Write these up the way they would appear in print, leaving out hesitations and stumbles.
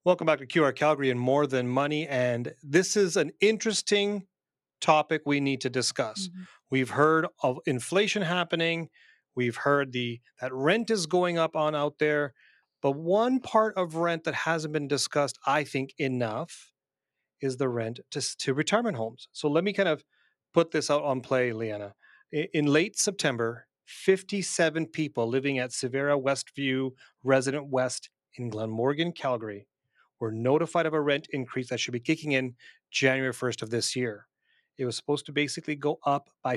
Welcome back to QR Calgary and More Than Money. And this is an interesting topic we need to discuss. Mhm. We've heard of inflation happening. We've heard that rent is going up on out there. But one part of rent that hasn't been discussed, I think, enough is the rent to retirement homes. So let me kind of put this out on play, Leanna. In late September, 57 people living at Severa Westview Resident West in Glenmorgan, Calgary, were notified of a rent increase that should be kicking in January 1st of this year. It was supposed to basically go up by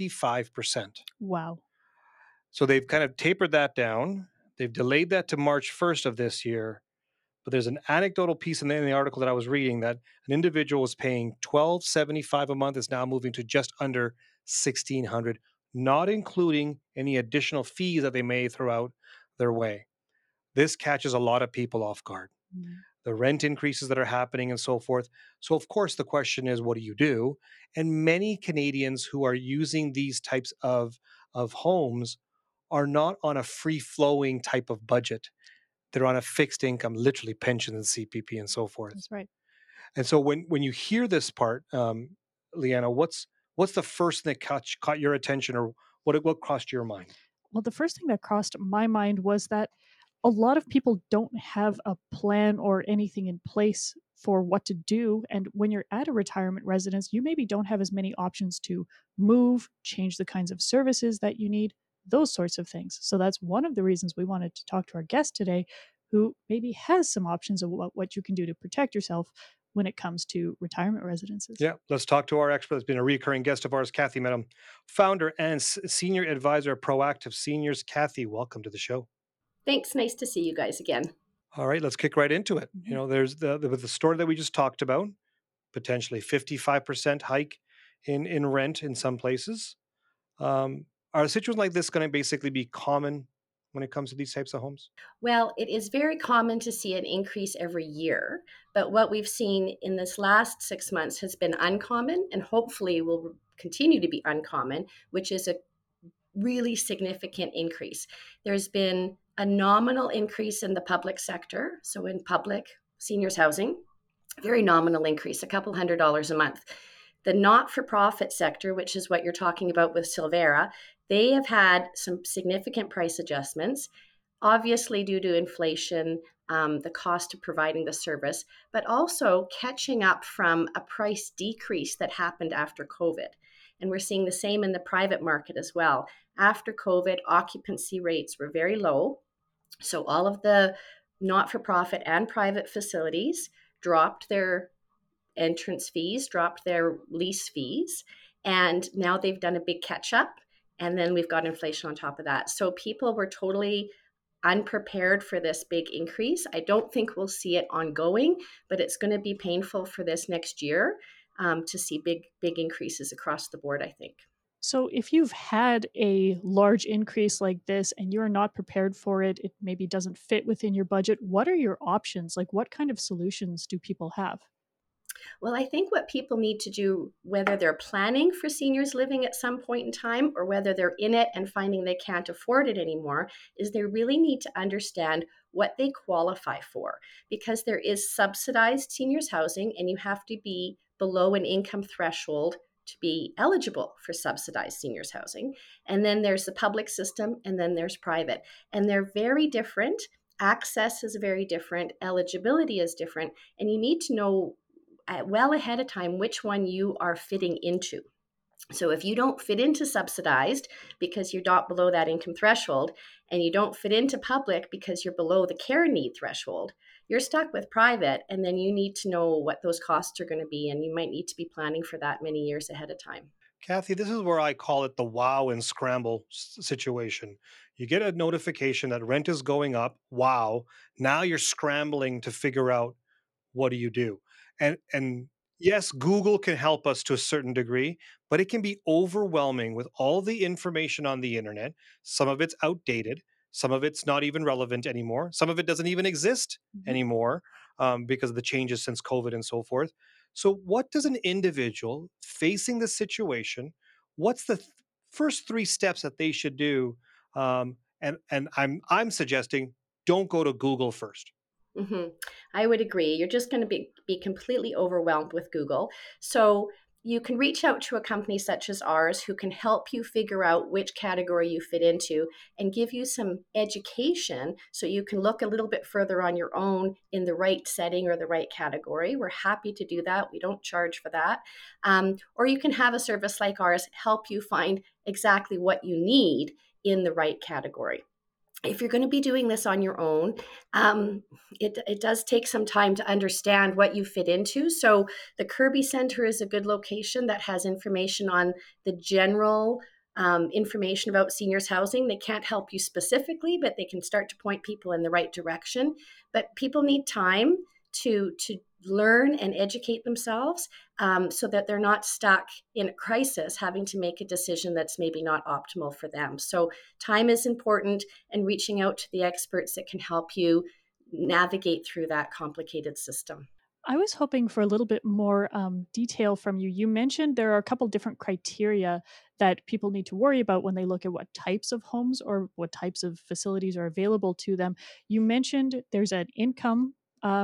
55%. Wow. So they've kind of tapered that down. They've delayed that to March 1st of this year, but there's an anecdotal piece in the article that I was reading that an individual was paying 1275 a month is now moving to just under 1600, not including any additional fees that they may throw out their way. This catches a lot of people off guard. Mm. The rent increases that are happening and so forth. So of course the question is, what do you do? And many Canadians who are using these types of homes are not on a free flowing type of budget. They're on a fixed income, literally pensions and CPP and so forth. That's right. And so when you hear this part, Leanna, what's the first thing that caught your attention, or what crossed your mind? Well, the first thing that crossed my mind was that a lot of people don't have a plan or anything in place for what to do. And when you're at a retirement residence, you maybe don't have as many options to move, change the kinds of services that you need, those sorts of things. So that's one of the reasons we wanted to talk to our guest today, who maybe has some options of what you can do to protect yourself when it comes to retirement residences. Yeah, let's talk to our expert. That's been a recurring guest of ours, Kathy Medham, founder and senior advisor at Proactive Seniors. Kathy, welcome to the show. Thanks. Nice to see you guys again. All right, let's kick right into it. Mhm. There's with the story that we just talked about, potentially 55% hike in rent in some places. Are situations like this going to basically be common when it comes to these types of homes? Well, it is very common to see an increase every year, but what we've seen in this last 6 months has been uncommon and hopefully will continue to be uncommon, which is a really significant increase. There's been a nominal increase in the public sector, so in public seniors housing, very nominal increase, a couple $100 a month. The not for profit sector, which is what you're talking about with Silvera, they have had some significant price adjustments, obviously due to inflation, the cost of providing the service, but also catching up from a price decrease that happened after COVID. And we're seeing the same in the private market as well. After COVID, occupancy rates were very low. So all of the not for profit and private facilities dropped their entrance fees, dropped their lease fees, and now they've done a big catch up. And then we've got inflation on top of that. So people were totally unprepared for this big increase. I don't think we'll see it ongoing, but it's going to be painful for this next year to see big increases across the board, I think. So, if you've had a large increase like this and you're not prepared for it, it maybe doesn't fit within your budget, what are your options? Like, what kind of solutions do people have? Well, I think what people need to do, whether they're planning for seniors living at some point in time or whether they're in it and finding they can't afford it anymore, is they really need to understand what they qualify for, because there is subsidized seniors housing and you have to be below an income threshold to be eligible for subsidized seniors housing. And then there's the public system and then there's private. And they're very different. Access is very different, eligibility is different, and you need to know well ahead of time which one you are fitting into. So if you don't fit into subsidized because you're not below that income threshold, and you don't fit into public because you're below the care need threshold, you're stuck with private, and then you need to know what those costs are going to be, and you might need to be planning for that many years ahead of time. Kathy, this is where I call it the wow and scramble situation. You get a notification that rent is going up. Wow. Now you're scrambling to figure out, what do you do? And yes, Google can help us to a certain degree, but it can be overwhelming with all the information on the internet. Some of it's outdated, some of it's not even relevant anymore, some of it doesn't even exist Mhm. anymore because of the changes since COVID and so forth. So, what does an individual facing this situation? What's the first three steps that they should do? And I'm suggesting don't go to Google first. Hmm. I would agree. You're just going to be completely overwhelmed with Google. So you can reach out to a company such as ours who can help you figure out which category you fit into and give you some education so you can look a little bit further on your own in the right setting or the right category. We're happy to do that. We don't charge for that. Or you can have a service like ours help you find exactly what you need in the right category. If you're going to be doing this on your own, it does take some time to understand what you fit into. So the Kirby Center is a good location that has information on the general information about seniors housing. They can't help you specifically, but they can start to point people in the right direction. But people need time to learn and educate themselves so that they're not stuck in a crisis having to make a decision that's maybe not optimal for them. So time is important, and reaching out to the experts that can help you navigate through that complicated system. I was hoping for a little bit more detail from you. You mentioned there are a couple different criteria that people need to worry about when they look at what types of homes or what types of facilities are available to them. You mentioned there's an income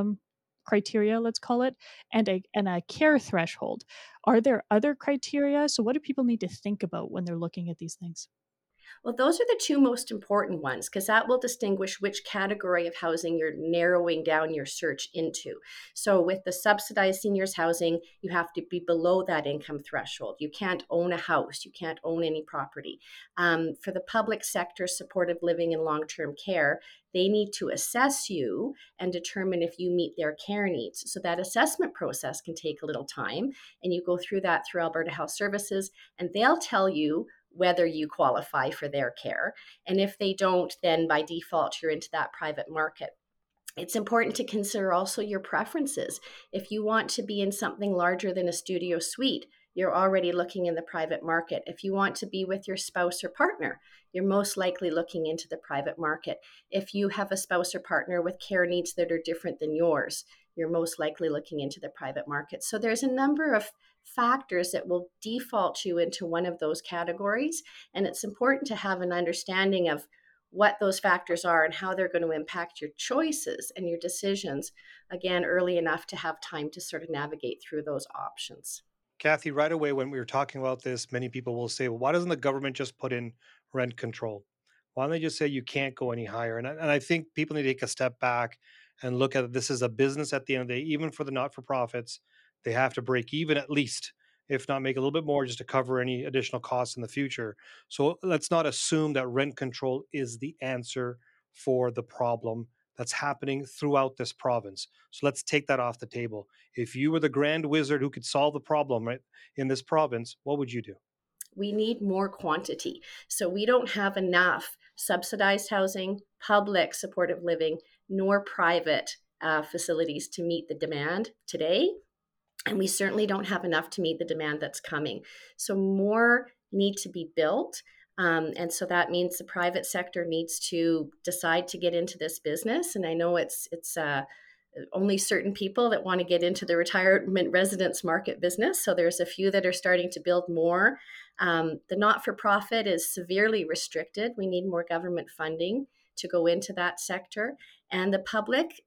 criteria, let's call it, and a care threshold. Are there other criteria? So, what do people need to think about when they're looking at these things? Well, those are the two most important ones because that will distinguish which category of housing you're narrowing down your search into. So, with the subsidized seniors housing, you have to be below that income threshold. You can't own a house, you can't own any property. For the public sector supportive living and long term care, they need to assess you and determine if you meet their care needs. So, that assessment process can take a little time, and you go through that through Alberta Health Services, and they'll tell you whether you qualify for their care. And if they don't, then by default, you're into that private market. It's important to consider also your preferences. If you want to be in something larger than a studio suite, you're already looking in the private market. If you want to be with your spouse or partner, you're most likely looking into the private market. If you have a spouse or partner with care needs that are different than yours, you're most likely looking into the private market. So there's a number of factors that will default you into one of those categories. And it's important to have an understanding of what those factors are and how they're going to impact your choices and your decisions, again, early enough to have time to sort of navigate through those options. Kathy, right away when we were talking about this, many people will say, well, why doesn't the government just put in rent control? Why don't they just say you can't go any higher? And I think people need to take a step back and look at this as a business at the end of the day, even for the not for profits, they have to break even at least, if not make a little bit more just to cover any additional costs in the future. So let's not assume that rent control is the answer for the problem that's happening throughout this province. So let's take that off the table. If you were the grand wizard who could solve the problem right in this province, what would you do? We need more quantity. So we don't have enough subsidized housing, public supportive living, nor private facilities to meet the demand today. And we certainly don't have enough to meet the demand that's coming. So more need to be built. And so that means the private sector needs to decide to get into this business. And I know it's only certain people that want to get into the retirement residence market business. So there's a few that are starting to build more. The not for profit is severely restricted. We need more government funding to go into that sector. And the public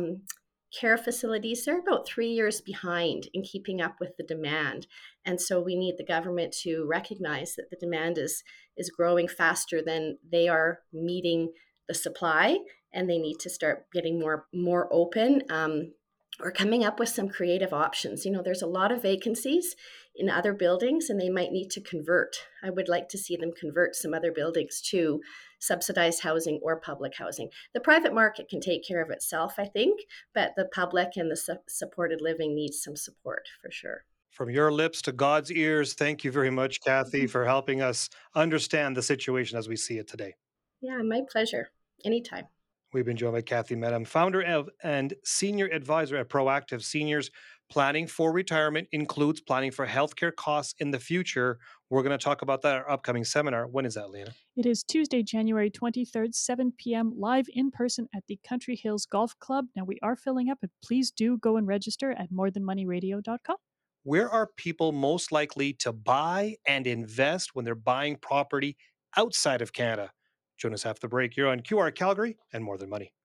care facilities, they're about 3 years behind in keeping up with the demand. And so we need the government to recognize that the demand is growing faster than they are meeting the supply, and they need to start getting more open, or coming up with some creative options. You know, there's a lot of vacancies in other buildings, and they might need to convert. I would like to see them convert some other buildings to subsidized housing or public housing. The private market can take care of itself, I think, but the public and the supported living needs some support for sure. From your lips to God's ears, thank you very much, Kathy, for helping us understand the situation as we see it today. Yeah, my pleasure. Anytime. We've been joined by Kathy Medham, founder of and senior advisor at Proactive Seniors. Planning for retirement includes planning for healthcare costs in the future. We're going to talk about that at our upcoming seminar. When is that, Lena? It is Tuesday, January 23rd, 7 p.m., live in person at the Country Hills Golf Club. Now, we are filling up, but please do go and register at morethanmoneyradio.com. Where are people most likely to buy and invest when they're buying property outside of Canada? Join us after the break. You're on QR Calgary and More Than Money.